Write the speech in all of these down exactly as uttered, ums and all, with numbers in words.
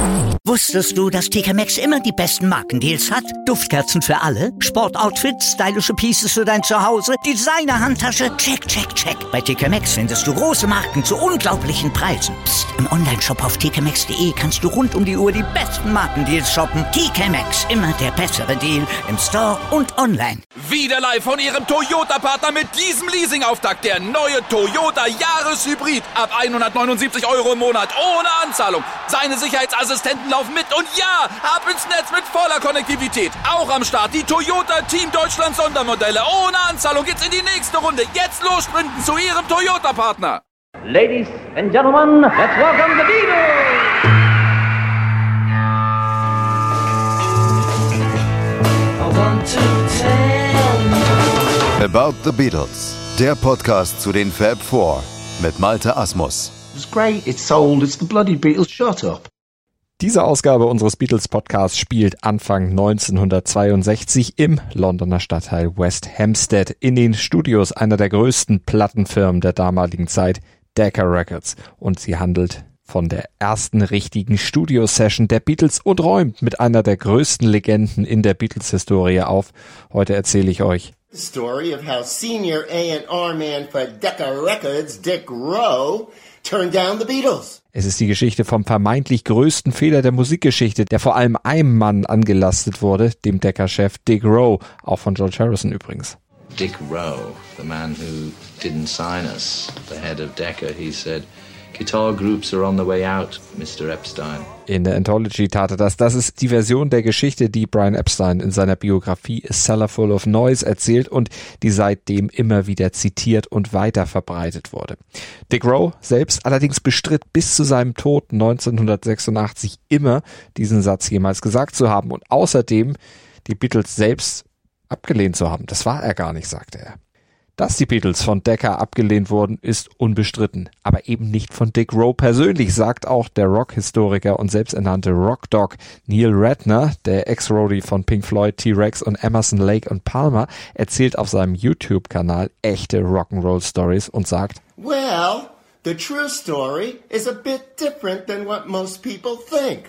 Wusstest du, dass T K Maxx immer die besten Markendeals hat? Duftkerzen für alle, Sportoutfits, stylische Pieces für dein Zuhause, Designer-Handtasche, check, check, check. Bei T K Maxx findest du große Marken zu unglaublichen Preisen. Psst. Im Onlineshop auf t k maxx punkt d e kannst du rund um die Uhr die besten Markendeals shoppen. T K Maxx, immer der bessere Deal im Store und online. Wieder live von Ihrem Toyota-Partner mit diesem Leasing-Auftakt. Der neue Toyota Jahreshybrid. Ab hundertneunundsiebzig Euro im Monat. Ohne Anzahlung. Seine Sicherheitsassistenten laufen mit. Und ja, ab ins Netz mit voller Konnektivität. Auch am Start die Toyota Team Deutschland Sondermodelle. Ohne Anzahlung geht's in die nächste Runde. Jetzt los sprinten zu Ihrem Toyota-Partner. Ladies and gentlemen, let's welcome the Beatles! I want to tell you About the Beatles, der Podcast zu den Fab Four mit Malte Asmus. It's great, it's sold, it's the bloody Beatles, shut up. Diese Ausgabe unseres Beatles-Podcasts spielt Anfang neunzehnhundertzweiundsechzig im Londoner Stadtteil West Hampstead in den Studios einer der größten Plattenfirmen der damaligen Zeit, Decca Records. Und sie handelt von der ersten richtigen Studio-Session der Beatles und räumt mit einer der größten Legenden in der Beatles-Historie auf. Heute erzähle ich euch The story of how senior A and R man for Decca Records, Dick Rowe, turned down the Beatles. Es ist die Geschichte vom vermeintlich größten Fehler der Musikgeschichte, der vor allem einem Mann angelastet wurde, dem Decca-Chef Dick Rowe, auch von George Harrison übrigens. Dick Rowe, the man who didn't sign us, the head of Decca, he said, guitar groups are on the way out, Mister Epstein. In der Anthology tat er das. Das ist die Version der Geschichte, die Brian Epstein in seiner Biografie A Cellar Full of Noise erzählt und die seitdem immer wieder zitiert und weiter verbreitet wurde. Dick Rowe selbst allerdings bestritt bis zu seinem Tod neunzehnhundertsechsundachtzig immer, diesen Satz jemals gesagt zu haben und außerdem die Beatles selbst abgelehnt zu haben. Das war er gar nicht, sagte er. Dass die Beatles von Decca abgelehnt wurden, ist unbestritten. Aber eben nicht von Dick Rowe persönlich, sagt auch der Rock-Historiker und selbsternannte Rock-Dog Neil Redner, der Ex-Roadie von Pink Floyd, T-Rex und Emerson, Lake und Palmer, erzählt auf seinem YouTube-Kanal echte Rock'n'Roll-Stories und sagt, Well, the true story is a bit different than what most people think.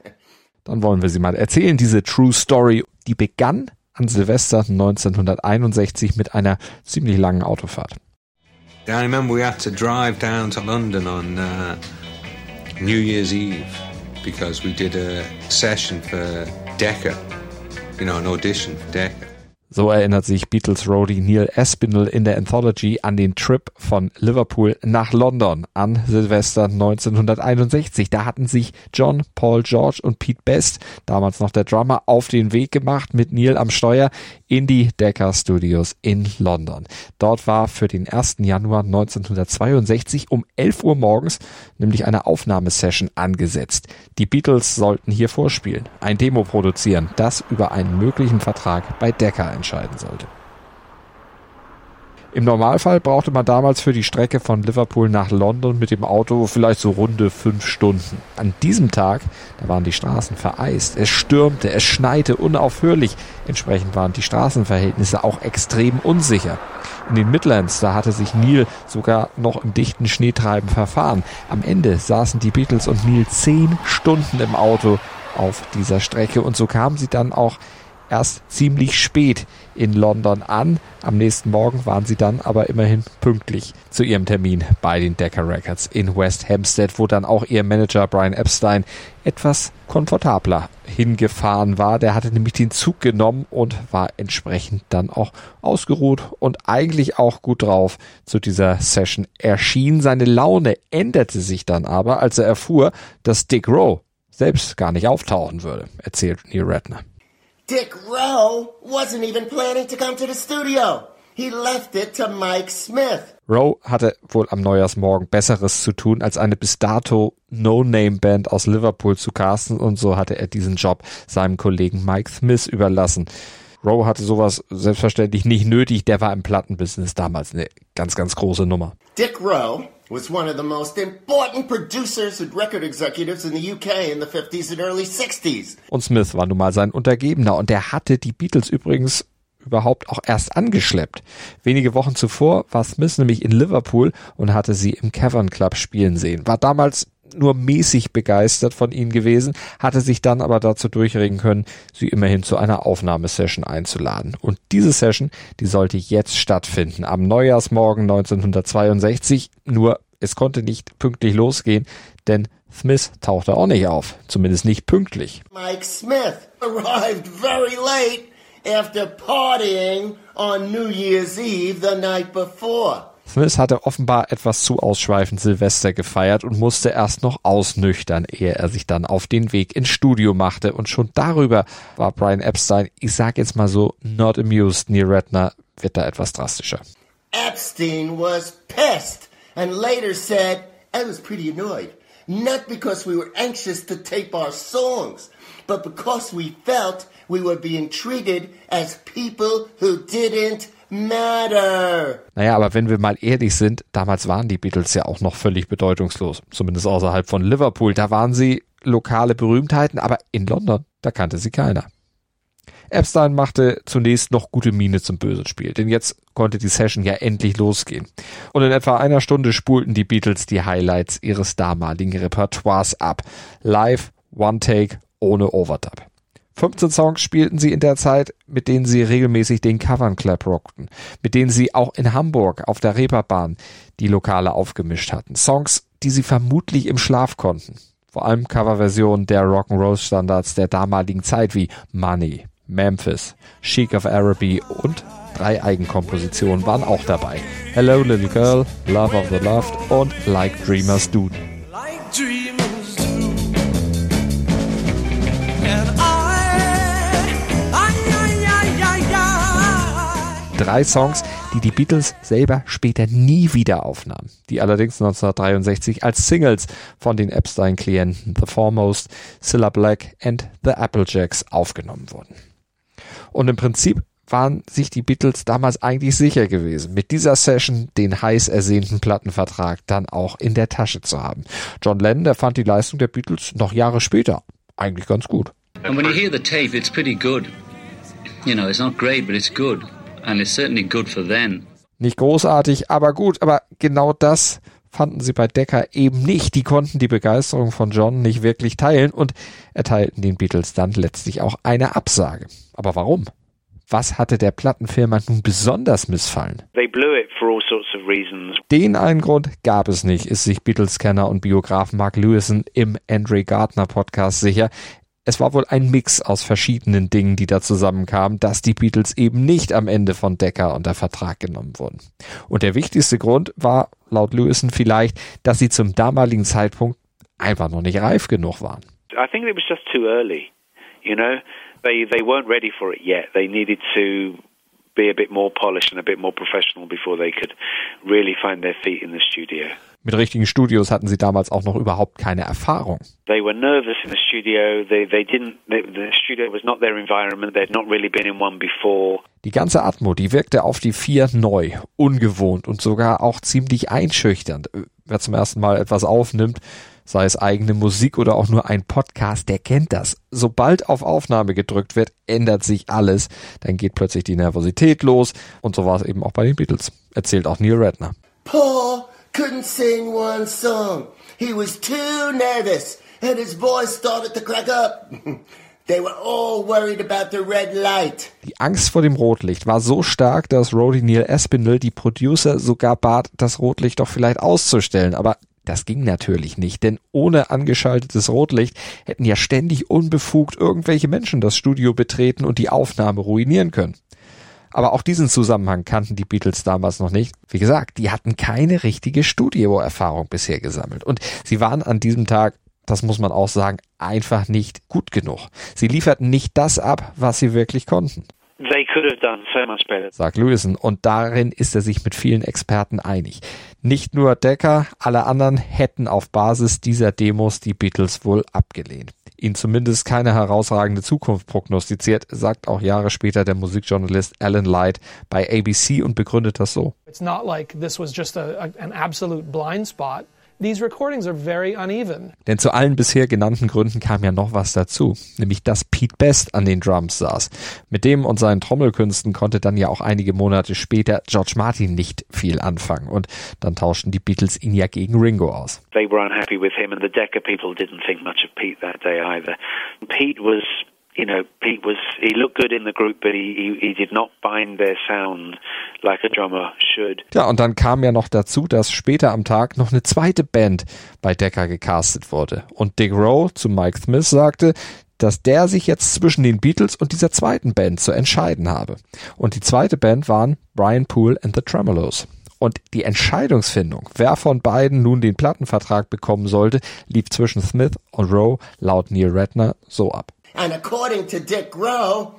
Dann wollen wir sie mal erzählen, diese True Story, die begann an Silvester neunzehnhunderteinundsechzig mit einer ziemlich langen Autofahrt. I remember we had to drive down to London on uh, New Year's Eve because we did a session for Decca, you know, an audition for Decca. So erinnert sich Beatles-Roadie Neil Aspinall in der Anthology an den Trip von Liverpool nach London an Silvester neunzehnhunderteinundsechzig. Da hatten sich John, Paul, George und Pete Best, damals noch der Drummer, auf den Weg gemacht mit Neil am Steuer in die Decca Studios in London. Dort war für den ersten Januar neunzehnhundertzweiundsechzig um elf Uhr morgens nämlich eine Aufnahmesession angesetzt. Die Beatles sollten hier vorspielen, ein Demo produzieren, das über einen möglichen Vertrag bei Decca entscheiden sollte. Im Normalfall brauchte man damals für die Strecke von Liverpool nach London mit dem Auto vielleicht so runde fünf Stunden. An diesem Tag, da waren die Straßen vereist, es stürmte, es schneite unaufhörlich. Entsprechend waren die Straßenverhältnisse auch extrem unsicher. In den Midlands, da hatte sich Neil sogar noch im dichten Schneetreiben verfahren. Am Ende saßen die Beatles und Neil zehn Stunden im Auto auf dieser Strecke und so kamen sie dann auch erst ziemlich spät in London an. Am nächsten Morgen waren sie dann aber immerhin pünktlich zu ihrem Termin bei den Decca Records in West Hampstead, wo dann auch ihr Manager Brian Epstein etwas komfortabler hingefahren war. Der hatte nämlich den Zug genommen und war entsprechend dann auch ausgeruht und eigentlich auch gut drauf zu dieser Session erschien. Seine Laune änderte sich dann aber, als er erfuhr, dass Dick Rowe selbst gar nicht auftauchen würde, erzählt Neil Redner. Dick Rowe wasn't even planning to come to the studio. He left it to Mike Smith. Rowe hatte wohl am Neujahrsmorgen Besseres zu tun, als eine bis dato No-Name-Band aus Liverpool zu casten und so hatte er diesen Job seinem Kollegen Mike Smith überlassen. Rowe hatte sowas selbstverständlich nicht nötig, der war im Plattenbusiness damals eine ganz, ganz große Nummer. Dick Rowe was one of the most important producers and record executives in the U K in the fifties and early sixties. Und Smith war nun mal sein Untergebener und der hatte die Beatles übrigens überhaupt auch erst angeschleppt. Wenige Wochen zuvor war Smith nämlich in Liverpool und hatte sie im Cavern Club spielen sehen. War damals nur mäßig begeistert von ihnen gewesen, hatte sich dann aber dazu durchregen können, sie immerhin zu einer Aufnahmesession einzuladen. Und diese Session, die sollte jetzt stattfinden, am Neujahrsmorgen neunzehnhundertzweiundsechzig, nur es konnte nicht pünktlich losgehen, denn Smith tauchte auch nicht auf, zumindest nicht pünktlich. Mike Smith arrived very late after partying on New Year's Eve the night before. Smith hatte offenbar etwas zu ausschweifend Silvester gefeiert und musste erst noch ausnüchtern, ehe er sich dann auf den Weg ins Studio machte. Und schon darüber war Brian Epstein, ich sag jetzt mal so, not amused. Neil Redknapp wird da etwas drastischer. Epstein was pissed and later said, I was pretty annoyed. Not because we were anxious to tape our songs, but because we felt we were being treated as people who didn't matter. Naja, aber wenn wir mal ehrlich sind, damals waren die Beatles ja auch noch völlig bedeutungslos. Zumindest außerhalb von Liverpool. Da waren sie lokale Berühmtheiten, aber in London, da kannte sie keiner. Epstein machte zunächst noch gute Miene zum bösen Spiel, denn jetzt konnte die Session ja endlich losgehen. Und in etwa einer Stunde spulten die Beatles die Highlights ihres damaligen Repertoires ab. Live, One Take, ohne Overdub. fünfzehn Songs spielten sie in der Zeit, mit denen sie regelmäßig den Cavern Club rockten, mit denen sie auch in Hamburg auf der Reeperbahn die Lokale aufgemischt hatten. Songs, die sie vermutlich im Schlaf konnten. Vor allem Coverversionen der Rock'n'Roll-Standards der damaligen Zeit wie Money, Memphis, Chic of Araby und drei Eigenkompositionen waren auch dabei. Hello Little Girl, Love of the Loved und Like Dreamers Do. Like dreamers do. And I, I, I, I, I, I. Drei Songs, die die Beatles selber später nie wieder aufnahmen, die allerdings neunzehnhundertdreiundsechzig als Singles von den Epstein-Klienten The Foremost, Cilla Black and The Applejacks aufgenommen wurden. Und im Prinzip waren sich die Beatles damals eigentlich sicher gewesen, mit dieser Session den heiß ersehnten Plattenvertrag dann auch in der Tasche zu haben. John Lennon, der fand die Leistung der Beatles noch Jahre später eigentlich ganz gut. And when you hear the tape, it's pretty good. You know, it's not great, but it's good. And it's certainly good for then. Nicht großartig, aber gut. Aber genau das fanden sie bei Decca eben nicht. Die konnten die Begeisterung von John nicht wirklich teilen und erteilten den Beatles dann letztlich auch eine Absage. Aber warum? Was hatte der Plattenfirma nun besonders missfallen? They blew it for all sorts of reasons. Den einen Grund gab es nicht, ist sich Beatles-Kenner und Biograf Mark Lewison im Andre Gardner Podcast sicher. Es war wohl ein Mix aus verschiedenen Dingen, die da zusammenkamen, dass die Beatles eben nicht am Ende von Decca unter Vertrag genommen wurden. Und der wichtigste Grund war, laut Lewison vielleicht, dass sie zum damaligen Zeitpunkt einfach noch nicht reif genug waren. I think it was just too early, you know. They they weren't ready for it yet. They needed to be a bit more polished and a bit more professional before they could really find their feet in the studio. Mit richtigen Studios hatten sie damals auch noch überhaupt keine Erfahrung. They were nervous in the studio. They they didn't. They, the studio was not their environment. They'd not really been in one before. Die ganze Atmo, die wirkte auf die vier neu, ungewohnt und sogar auch ziemlich einschüchternd. Wer zum ersten Mal etwas aufnimmt, sei es eigene Musik oder auch nur ein Podcast, der kennt das. Sobald auf Aufnahme gedrückt wird, ändert sich alles. Dann geht plötzlich die Nervosität los. Und so war es eben auch bei den Beatles. Erzählt auch Neil Redknapp. Paul couldn't sing one song. He was too nervous and his voice started to crack up. They were all worried about the red light. Die Angst vor dem Rotlicht war so stark, dass Roadie Neil Aspinall die Producer sogar bat, das Rotlicht doch vielleicht auszustellen. Aber das ging natürlich nicht, denn ohne angeschaltetes Rotlicht hätten ja ständig unbefugt irgendwelche Menschen das Studio betreten und die Aufnahme ruinieren können. Aber auch diesen Zusammenhang kannten die Beatles damals noch nicht. Wie gesagt, die hatten keine richtige Studioerfahrung bisher gesammelt. Und sie waren an diesem Tag, das muss man auch sagen, einfach nicht gut genug. Sie lieferten nicht das ab, was sie wirklich konnten. They could have done so much better, sagt Lewison, und darin ist er sich mit vielen Experten einig. Nicht nur Decca, alle anderen hätten auf Basis dieser Demos die Beatles wohl abgelehnt. Ihnen zumindest keine herausragende Zukunft prognostiziert, sagt auch Jahre später der Musikjournalist Alan Light bei A B C und begründet das so. It's not like this was just a, a, an absolute blind spot. these recordings are very uneven. Denn zu allen bisher genannten Gründen kam ja noch was dazu, nämlich dass Pete Best an den Drums saß. Mit dem und seinen Trommelkünsten konnte dann ja auch einige Monate später George Martin nicht viel anfangen und dann tauschten die Beatles ihn ja gegen Ringo aus. They were unhappy with him and the Decca people didn't think much of Pete that day either. Pete was You know, Pete was, he looked good in the group, but he, he, he did not bind their sound like a drummer should. Ja, und dann kam ja noch dazu, dass später am Tag noch eine zweite Band bei Decca gecastet wurde. Und Dick Rowe zu Mike Smith sagte, dass der sich jetzt zwischen den Beatles und dieser zweiten Band zu entscheiden habe. Und die zweite Band waren Brian Poole and the Tremolos. Und die Entscheidungsfindung, wer von beiden nun den Plattenvertrag bekommen sollte, lief zwischen Smith und Rowe laut Neil Redner so ab. And according to Dick Rowe,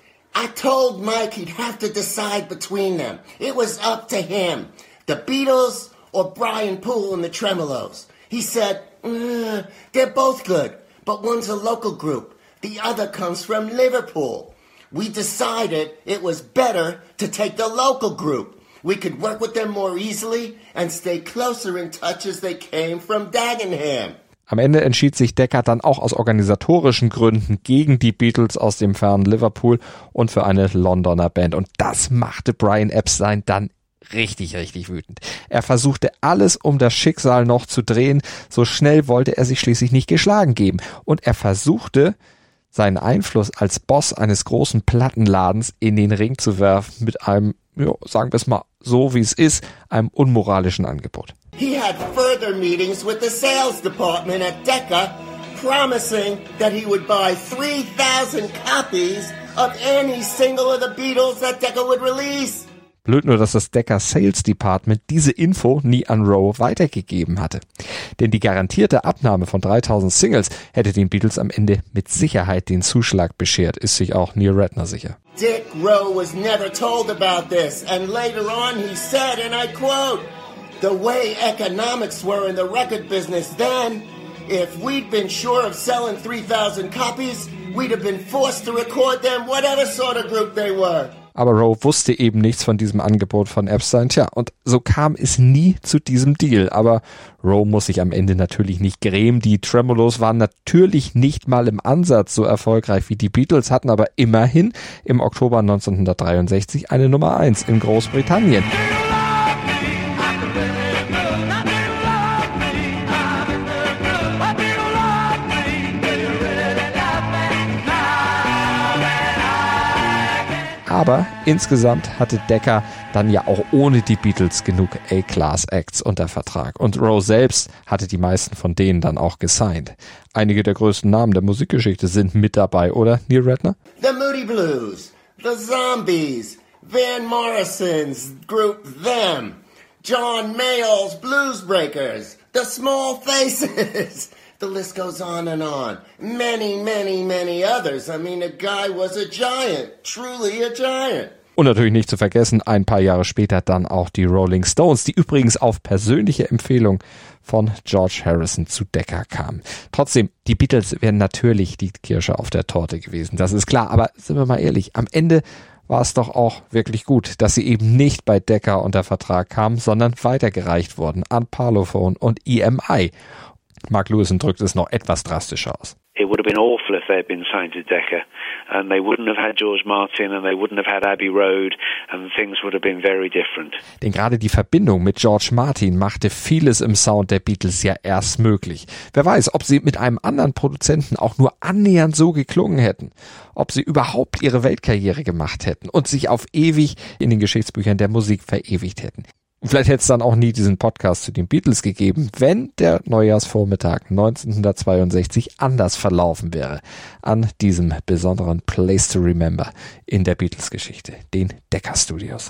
I told Mike he'd have to decide between them. It was up to him. The Beatles or Brian Poole and the Tremolos. He said, mm, they're both good, but one's a local group. The other comes from Liverpool. We decided it was better to take the local group. We could work with them more easily and stay closer in touch as they came from Dagenham. Am Ende entschied sich Decca dann auch aus organisatorischen Gründen gegen die Beatles aus dem fernen Liverpool und für eine Londoner Band. Und das machte Brian Epstein dann richtig, richtig wütend. Er versuchte alles, um das Schicksal noch zu drehen. So schnell wollte er sich schließlich nicht geschlagen geben. Und er versuchte, seinen Einfluss als Boss eines großen Plattenladens in den Ring zu werfen mit einem, ja, sagen wir es mal so, wie es ist, einem unmoralischen Angebot. He had further meetings with the sales department at Decca, promising that he would buy three thousand copies of any single of the Beatles that Decca would release. Blöd nur, dass das Decca Sales Department diese Info nie an Rowe weitergegeben hatte. Denn die garantierte Abnahme von dreitausend Singles hätte den Beatles am Ende mit Sicherheit den Zuschlag beschert, ist sich auch Neil Redner sicher. Dick Rowe was never told about this, and later on he said, and I quote, "The way economics were in the record business then, if we'd been sure of selling three thousand copies, we'd have been forced to record them, whatever sort of group they were." Aber Rowe wusste eben nichts von diesem Angebot von Epstein. Tja, und so kam es nie zu diesem Deal. Aber Rowe muss sich am Ende natürlich nicht grämen. Die Tremolos waren natürlich nicht mal im Ansatz so erfolgreich wie die Beatles, hatten aber immerhin im Oktober neunzehnhundertdreiundsechzig eine Nummer eins in Großbritannien. Aber insgesamt hatte Decca dann ja auch ohne die Beatles genug A-Class-Acts unter Vertrag. Und Rowe selbst hatte die meisten von denen dann auch gesigned. Einige der größten Namen der Musikgeschichte sind mit dabei, oder, Neil Redner? The Moody Blues, The Zombies, Van Morrison's group Them, John Mayall's Bluesbreakers, The Small Faces. The list goes on and on. Many, many, many others. I mean, the guy was a giant. Truly a giant. Und natürlich nicht zu vergessen, ein paar Jahre später dann auch die Rolling Stones, die übrigens auf persönliche Empfehlung von George Harrison zu Decca kamen. Trotzdem, die Beatles wären natürlich die Kirsche auf der Torte gewesen. Das ist klar. Aber sind wir mal ehrlich, am Ende war es doch auch wirklich gut, dass sie eben nicht bei Decca unter Vertrag kamen, sondern weitergereicht wurden an Parlophone und E M I. Mark Lewison drückt es noch etwas drastischer aus. It would have been awful if they'd been signed to Decca, and they wouldn't have had George Martin, and they wouldn't have had Abbey Road, and things would have been very different. Denn gerade die Verbindung mit George Martin machte vieles im Sound der Beatles ja erst möglich. Wer weiß, ob sie mit einem anderen Produzenten auch nur annähernd so geklungen hätten, ob sie überhaupt ihre Weltkarriere gemacht hätten und sich auf ewig in den Geschichtsbüchern der Musik verewigt hätten. Vielleicht hätte es dann auch nie diesen Podcast zu den Beatles gegeben, wenn der Neujahrsvormittag neunzehnhundertzweiundsechzig anders verlaufen wäre an diesem besonderen Place to Remember in der Beatles-Geschichte, den Decca Studios.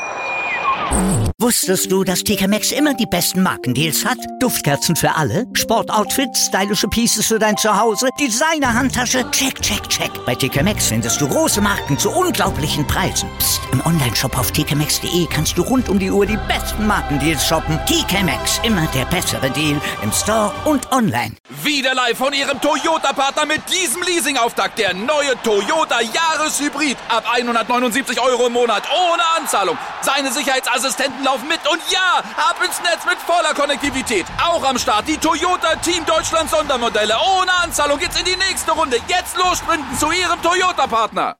Wusstest du, dass T K Maxx immer die besten Markendeals hat? Duftkerzen für alle, Sportoutfits, stylische Pieces für dein Zuhause, Designer-Handtasche, check, check, check. Bei T K Maxx findest du große Marken zu unglaublichen Preisen. Psst. im Onlineshop auf t k maxx punkt de kannst du rund um die Uhr die besten Markendeals shoppen. T K Maxx, immer der bessere Deal im Store und online. Wieder live von ihrem Toyota-Partner mit diesem Leasing-Auftakt. Der neue Toyota Jahreshybrid. Ab hundertneunundsiebzig Euro im Monat ohne Anzahlung. Seine Sicherheit Sicherheitsassistenten laufen mit und ja, ab ins Netz mit voller Konnektivität. Auch am Start die Toyota Team Deutschland Sondermodelle. Ohne Anzahlung geht's in die nächste Runde. Jetzt los sprinten zu Ihrem Toyota-Partner.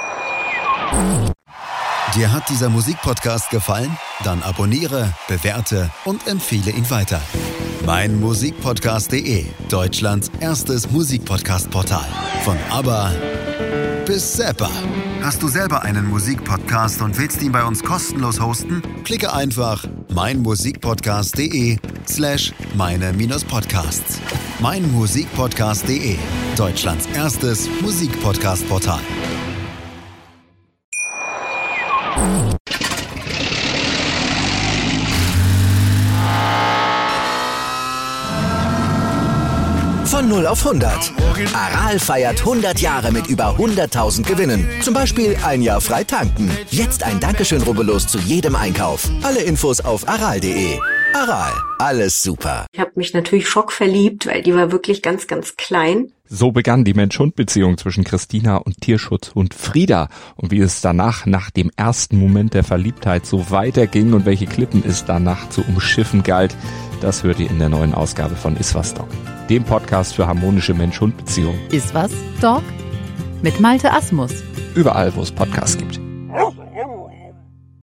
Dir hat dieser Musikpodcast gefallen? Dann abonniere, bewerte und empfehle ihn weiter. mein Musikpodcast punkt de, Deutschlands erstes Musikpodcast-Portal. Von ABBA bis Zappa. Hast du selber einen Musikpodcast und willst ihn bei uns kostenlos hosten? Klicke einfach meinmusikpodcast punkt de slash meine-podcasts. meinmusikpodcast punkt de, Deutschlands erstes Musikpodcast-Portal. Von null auf hundert. Aral feiert hundert Jahre mit über hunderttausend Gewinnen. Zum Beispiel ein Jahr frei tanken. Jetzt ein Dankeschön, rubbellos zu jedem Einkauf. Alle Infos auf aral punkt de. Aral, alles super. Ich habe mich natürlich schockverliebt, weil die war wirklich ganz, ganz klein. So begann die Mensch-Hund-Beziehung zwischen Christina und Tierschutzhund Frieda. Und wie es danach, nach dem ersten Moment der Verliebtheit, so weiterging und welche Klippen es danach zu umschiffen galt, das hört ihr in der neuen Ausgabe von Iswas Dog, dem Podcast für harmonische Mensch-Hund-Beziehungen. Iswas Dog? Mit Malte Asmus. Überall, wo es Podcasts gibt.